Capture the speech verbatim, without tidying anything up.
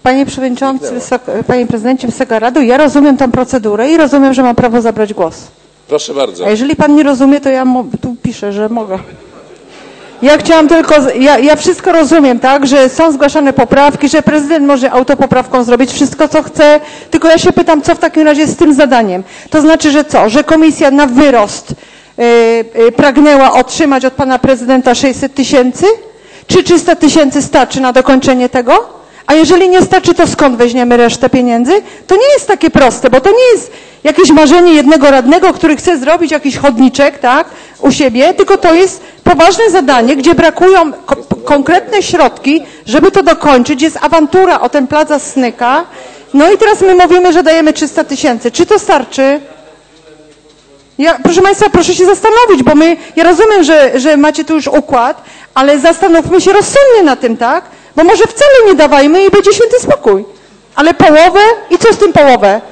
Panie Przewodniczący, Panie Prezydencie, Wysoka Rado, ja rozumiem tę procedurę i rozumiem, że mam prawo zabrać głos. Proszę bardzo. A jeżeli Pan nie rozumie, to ja tu piszę, że mogę. Ja chciałam tylko, ja, ja wszystko rozumiem, tak, że są zgłaszane poprawki, że prezydent może autopoprawką zrobić wszystko, co chce, tylko ja się pytam, co w takim razie z tym zadaniem? To znaczy, że co? Że komisja na wyrost yy, yy, pragnęła otrzymać od Pana Prezydenta sześćset tysięcy? Czy trzysta tysięcy starczy na dokończenie tego? A jeżeli nie starczy, to skąd weźmiemy resztę pieniędzy? To nie jest takie proste, bo to nie jest jakieś marzenie jednego radnego, który chce zrobić jakiś chodniczek, tak, u siebie, tylko to jest poważne zadanie, gdzie brakują ko konkretne środki, żeby to dokończyć. Jest awantura o ten plac Snyka. No i teraz my mówimy, że dajemy trzysta tysięcy. Czy to starczy? Ja, proszę Państwa, proszę się zastanowić, bo my, ja rozumiem, że, że macie tu już układ, ale zastanówmy się rozsądnie na tym, tak? Bo może wcale nie dawajmy i będzie święty spokój. Ale połowę? I co z tym połowę?